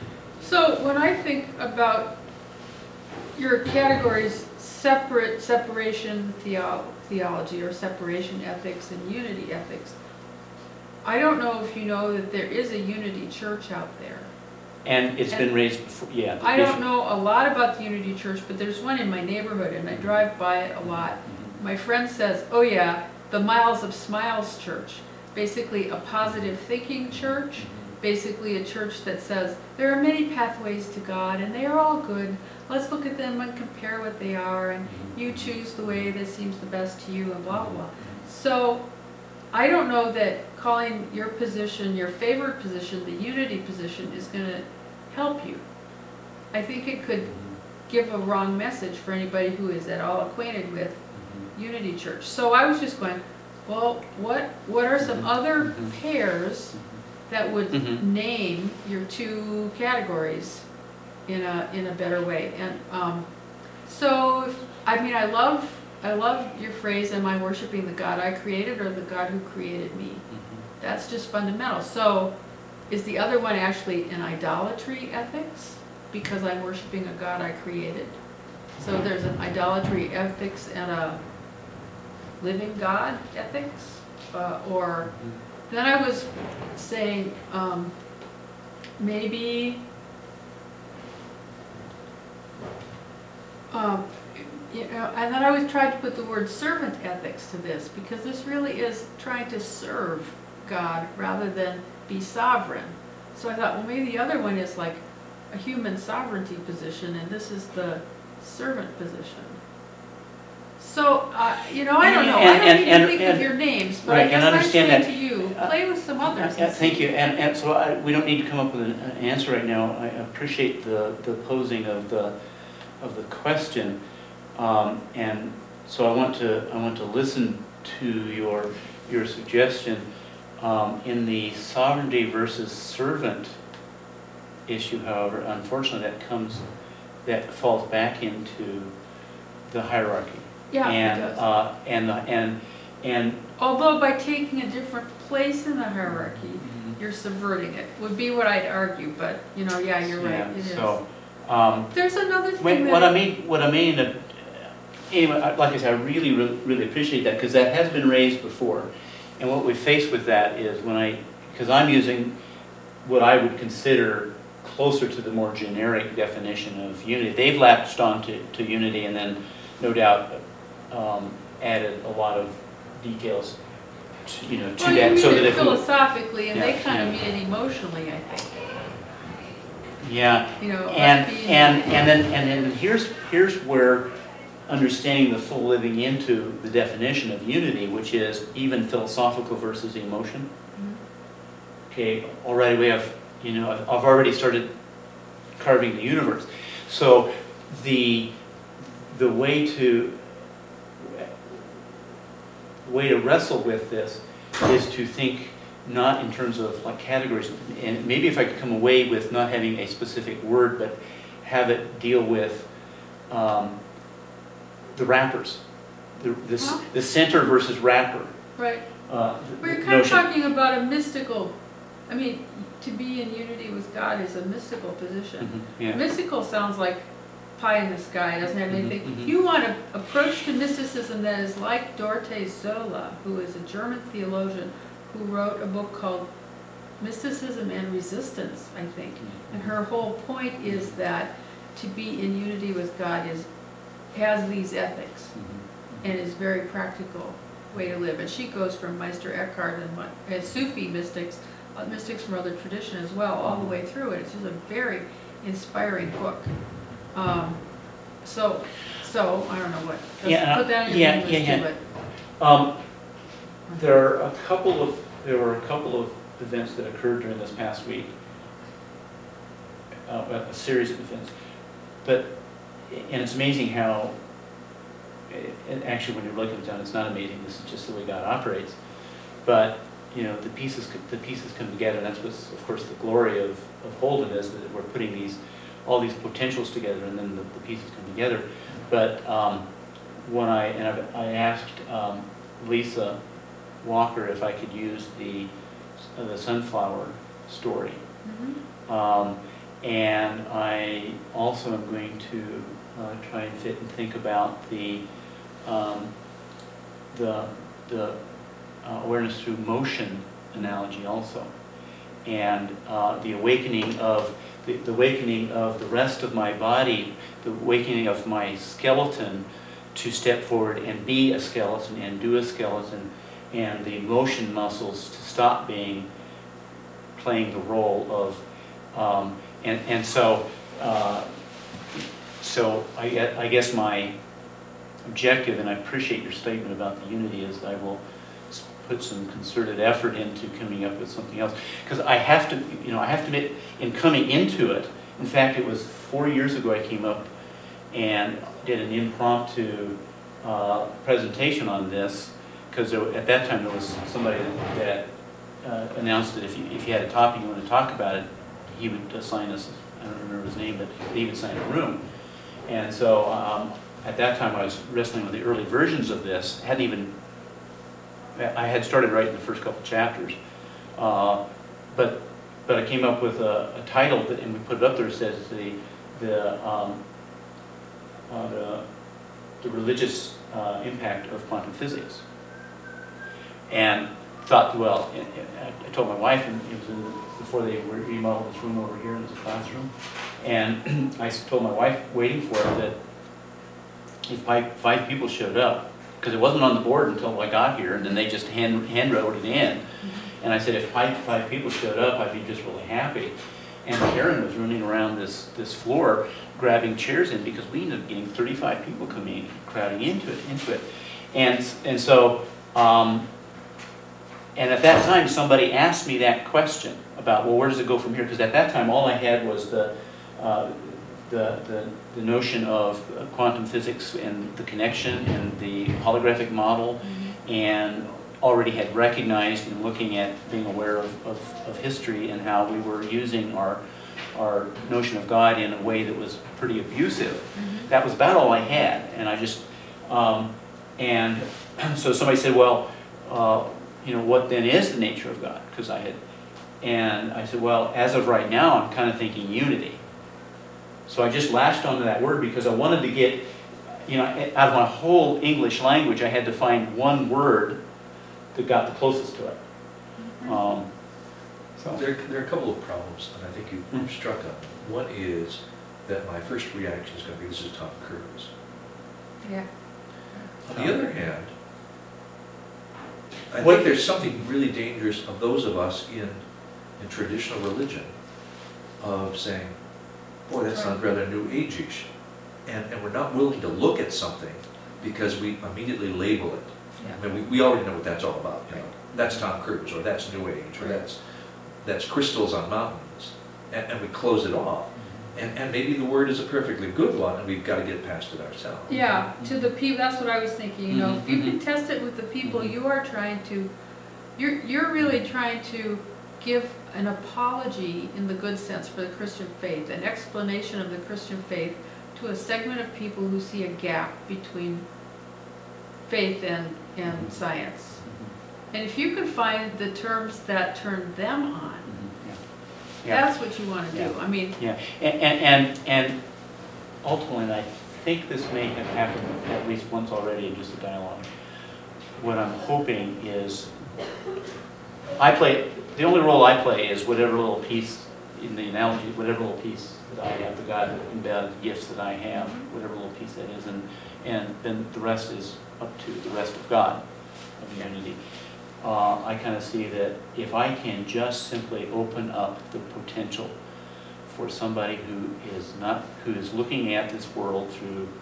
So when I think about your categories, separate separation theo theology or separation ethics and unity ethics, I don't know if you know that there is a unity church out there. And it's And been raised before, yeah. the I don't issue- know a lot about the Unity Church, but there's one in my neighborhood and I drive by it a lot. Mhm. My friend says, oh yeah, the Miles of Smiles Church, basically a positive thinking church, basically a church that says there are many pathways to God and they are all good. Let's look at them and compare what they are, and you choose the way that seems the best to you, and blah, blah, blah. So I don't know that calling your position, your favored position, the unity position, is going to help you. I think it could give a wrong message for anybody who is at all acquainted with Unity Church. So I was just going, well, what what are some other Mhm. pairs that would Mhm. name your two categories in a in a better way? And um, so, if, I mean, I love I love your phrase, "Am I worshiping the God I created or the God who created me?" That's just fundamental. So, is the other one actually an idolatry ethics? Because I'm worshiping a God I created. So there's an idolatry ethics and a living God ethics, uh, or then I was saying um, maybe um, you know, and then I was trying to put the word servant ethics to this, because this really is trying to serve God rather than be sovereign. So I thought, well, maybe the other one is like a human sovereignty position, and this is the servant position. So, uh, you know, I don't know. I And- don't and- even and- think and- of your names, but right, I and guess I'm understand saying that- to you, uh, play with some others. Yeah, and thank see. you, and, and so I, we don't need to come up with an, an answer right now. I appreciate the, the posing of the, of the question. Um, and so I want to, I want to listen to your, your suggestion. Um, in the sovereignty versus servant issue, however, unfortunately that comes, that falls back into the hierarchy. Yeah, it And, does. uh, and, the, and, and Although by taking a different place in the hierarchy, you're subverting it, would be what I'd argue, but, you know, yeah, you're right, yeah, it is. so, um, There's another thing Wait, that. what I mean, what I mean, uh, anyway, I- like I said, I really, really, really appreciate that, because that has been raised before. And what we face with that is when I, because I'm using what I would consider closer to the more generic definition of unity. They've latched on to, to unity and then, no doubt, um, added a lot of details to, you know, to Well, you that, mean so that it if we, philosophically, and they Yeah, kind of yeah. mean it emotionally, I think, yeah. you know. And, us being- and, and then, and then here's, here's where understanding the full living into the definition of unity, which is even philosophical versus emotion. Mhm. Okay, already we have, you know, I've I've already started carving the universe. So the, the way to, way to wrestle with this is to think not in terms of like categories, and maybe if I could come away with not having a specific word, but have it deal with um, the wrappers, the, the, s- Huh? the center versus wrapper. Right, Uh, we're the kind of notion. talking about a mystical, I mean, to be in unity with God is a mystical position. Mhm, yeah. Mystical sounds like pie in the sky, it doesn't have Mhm, anything. mhm. You want an approach to mysticism that is like Dorte Zola, who is a German theologian who wrote a book called Mysticism and Resistance, I think. And her whole point is that to be in unity with God is, has these ethics Mhm. and is very practical way to live. And she goes from Meister Eckhart and, what- and Sufi mystics, uh, mystics from other tradition as well, all the way through it. It's just a very inspiring book. Um, so, So, I don't know what, Yeah, just put that in yeah, English yeah, too, yeah. but. Um, there are a couple of, there were a couple of events that occurred during this past week. Uh, a series of events. But, and it's amazing how, and actually when you're looking at it, it's not amazing, this is just the way God operates. But, you know, the pieces, the pieces come together, and that's what's, of course, the glory of, of Holden is that we're putting these, all these potentials together, and then the, the pieces come together. But um, when I, and I've, I asked um, Lisa Walker if I could use the, uh, the sunflower story. Mhm. Um, and I also am going to uh, try and fit and think about the, um, the, the uh, awareness through motion analogy also. And uh, the awakening of, the, the awakening of the rest of my body, the awakening of my skeleton to step forward and be a skeleton and do a skeleton, and the motion muscles to stop being, playing the role of, um, and, and so, uh, so I, gue- I guess my objective, and I appreciate your statement about the unity, is I will s- put some concerted effort into coming up with something else. Because I have to, you know, I have to admit, in coming into it, in fact, it was four years ago I came up and did an impromptu uh, presentation on this, because at that time there was somebody that uh, announced that if you, if you had a topic you wanted to talk about it, he would assign us, I don't remember his name, but he would assign a room. And so um, at that time I was wrestling with the early versions of this. Hadn't even, I had started writing the first couple chapters, uh, but but I came up with a, a title that, and we put it up there. It says the the um, uh, the, the religious uh, impact of quantum physics. And thought, well, and, and I told my wife, and it was in, before they were remodeled this room over here, it was a classroom, and I told my wife, waiting for it, that if five, five people showed up, because it wasn't on the board until I got here, and then they just hand, hand wrote it in, and I said, if five, five people showed up, I'd be just really happy. And Karen was running around this, this floor, grabbing chairs in, because we ended up getting thirty-five people coming, crowding into it, into it. And, and so, um, and at that time, somebody asked me that question about, well, where does it go from here? Because at that time, all I had was the, uh, the, the, the notion of uh, quantum physics and the connection and the holographic model, mm-hmm. and already had recognized and looking at being aware of, of, of history and how we were using our, our notion of God in a way that was pretty abusive. Mm-hmm. That was about all I had. And I just, um, and so somebody said, well, uh, you know, what then is the nature of God? Because I had, and I said, well, as of right now, I'm kind of thinking unity. So I just latched onto that word because I wanted to get, you know, out of my whole English language, I had to find one word that got the closest to it. Um, so. There, there are a couple of problems, and I think you Mm. struck on them. One is that my first reaction is going to be, this is Tom Cruise. Yeah. On the other hand, I What- think there's something really dangerous of those of us in, in traditional religion of saying, boy, that sounds rather new age-ish. And, and we're not willing to look at something because we immediately label it. I mean, we, we already know what that's all about, you know. That's Tom Cruise, or that's New Age, or that's, that's crystals on mountains. And, and we close it off. And, and maybe the word is a perfectly good one, and we've got to get past it ourselves. Yeah, to the people, that's what I was thinking, you know, if you Mhm, can test it with the people, you are trying to, you're, you're really trying to give an apology in the good sense for the Christian faith, an explanation of the Christian faith to a segment of people who see a gap between faith and, and science. And if you can find the terms that turn them on, Yeah. that's what you want to do. Yeah. I mean, Yeah, and, and, and and ultimately, and I think this may have happened at least once already in just a dialogue, what I'm hoping is, I play, the only role I play is whatever little piece, in the analogy, whatever little piece that I have, the God embedded gifts that I have, whatever little piece that is, and, and then the rest is up to the rest of God, of unity. Uh, I kind of see that if I can just simply open up the potential for somebody who is not, who is looking at this world through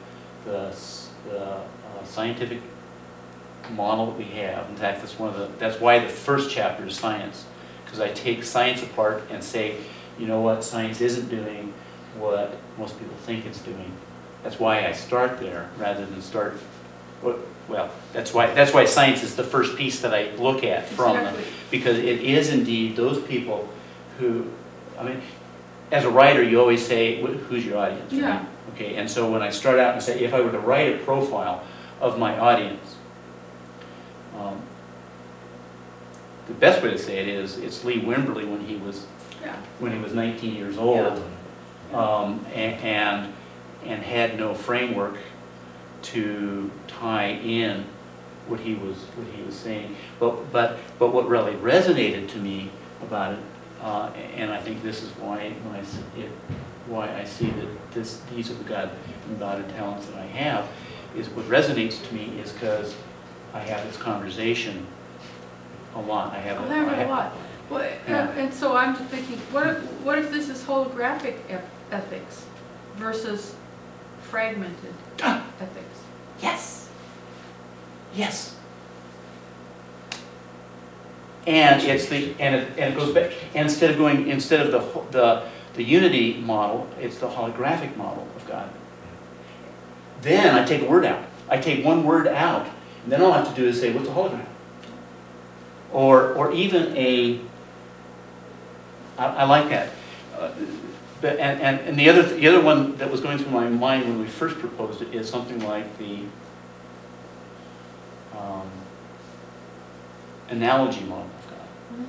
the, s- the uh, scientific model that we have. In fact, that's one of the, that's why the first chapter is science. Because I take science apart and say, you know what, science isn't doing what most people think it's doing. That's why I start there rather than start, well, that's why, that's why science is the first piece that I look at from them. Exactly. Because it is indeed those people who, I mean, as a writer, you always say, "Wh- who's your audience? right? Yeah. Okay, and so when I start out and say, if I were to write a profile of my audience, um, the best way to say it is, it's Lee Wimberly when he was, Yeah. when he was nineteen years old, um, a- and, and had no framework to tie in what he was, what he was saying. But, but, but what really resonated to me about it, uh, and I think this is why, when I, s- it, why I see that this, these are the God, God talents that I have, is what resonates to me is because I have this conversation a lot. I have. I'll a- have I it a have- lot. Well, Yeah. and so I'm thinking, what if, what if this is holographic eth- ethics versus fragmented ethics? Yes. Yes. And it's the, and it, and it goes back, and instead of going, instead of the, ho- the, the unity model, it's the holographic model of God. Then I take a word out. I take one word out, and then all I have to do is say, what's a hologram? Or, or even a, I, I like that. Uh, But, and, and, and the other, the other one that was going through my mind when we first proposed it is something like the um, analogy model of God.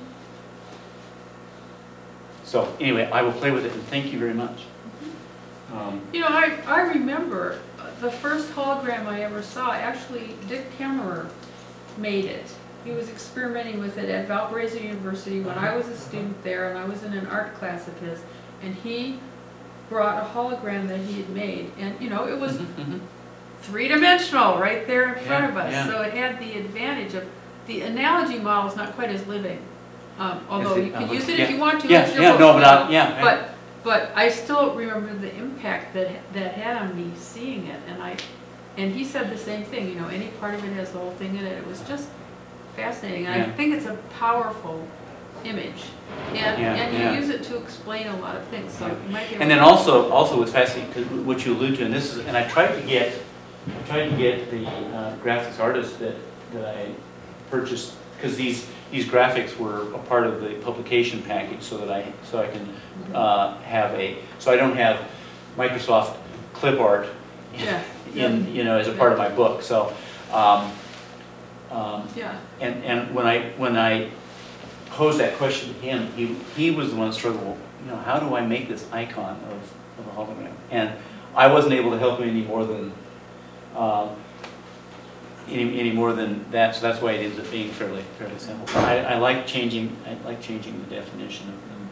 So anyway, I will play with it and thank you very much. Um, You know, I, I remember the first hologram I ever saw, actually Dick Kemmerer made it. He was experimenting with it at Valparaiso University when I was a student there, and I was in an art class of his. And he brought a hologram that he had made, and you know, it was mhm. three-dimensional right there in front Yeah, of us. yeah. So it had the advantage of, the analogy model is not quite as living. Um, although Is it? you can Uh, use it yeah. if you want to, Yeah, it's your yeah, book, no, you but I- know. yeah, I- But, but I still remember the impact that, that had on me seeing it, and I, and he said the same thing, you know, any part of it has the whole thing in it. It was just fascinating, and I Yeah. think it's a powerful image. And, Yeah, and yeah. you use it to explain a lot of things, so you might be able And then to- also, also what's fascinating, because what you allude to, and this is, and I tried to get, I tried to get the uh, graphics artist that, that I purchased, because these, these graphics were a part of the publication package, so that I, so I can uh, have a, so I don't have Microsoft clip art Yeah, in, you know, as a part of my book, so, um, um, yeah. and, and when I, when I posed that question to him, he, he was the one that struggled, you know, how do I make this icon of, of a hologram? And I wasn't able to help him any more than, uh, any, any more than that, so that's why it ends up being fairly, fairly simple. I, I like changing, I like changing the definition of them.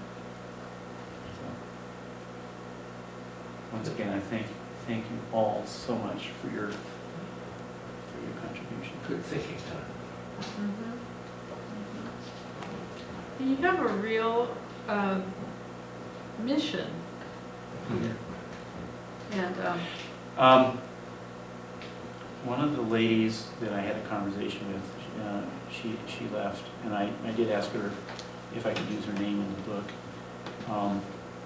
So, once again, I thank, thank you all so much for your, for your contribution. Good thinking time. Mhm. And you have a real um, mission, and um, Um, one of the ladies that I had a conversation with, uh, she, she left, and I, I did ask her if I could use her name in the book. Um,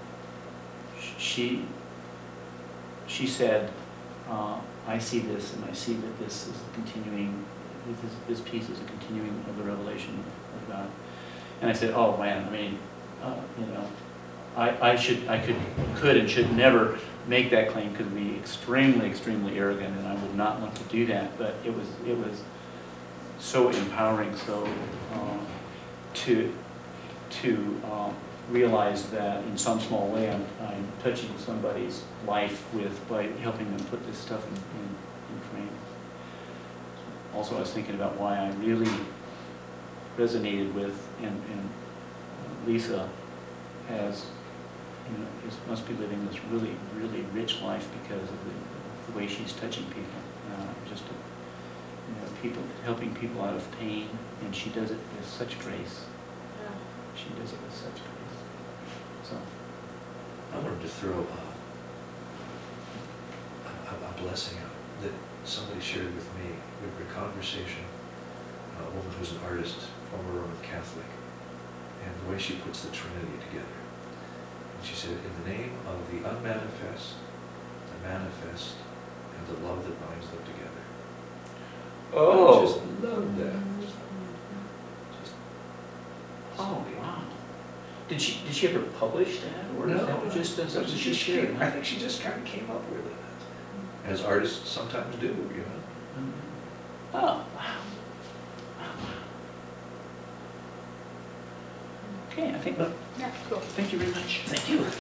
she, she said, uh, I see this, and I see that this is a continuing, this, this piece is a continuing of the revelation of, of God. And I said, oh man, I mean, uh, you know, I, I should, I could, could and should never make that claim, because it would be extremely, extremely arrogant, and I would not want to do that. But it was, it was so empowering, so uh, to to uh, realize that in some small way I'm, I'm touching somebody's life with by helping them put this stuff in, in, in frame. Also, I was thinking about why I really resonated with and, and Lisa has. You know, is, must be living this really, really rich life because of the, the way she's touching people. Uh, just, to, you know, people helping people out of pain, and she does it with such grace. She does it with such grace. So, I wanted to throw a, a, a blessing out. that somebody shared with me, with a conversation, a woman who's an artist, former Roman Catholic, and the way she puts the Trinity together. And she said, in the name of the unmanifest, the manifest, and the love that binds them together. I just love that. Just- Oh, wow. Did she, did she ever publish that, or is that just uh, something she just shared? came- I think she just kind of came up with it, as artists sometimes do, you know? Oh, wow. Wow. Okay, I think, well, Yeah, cool. thank you very much. Thank you.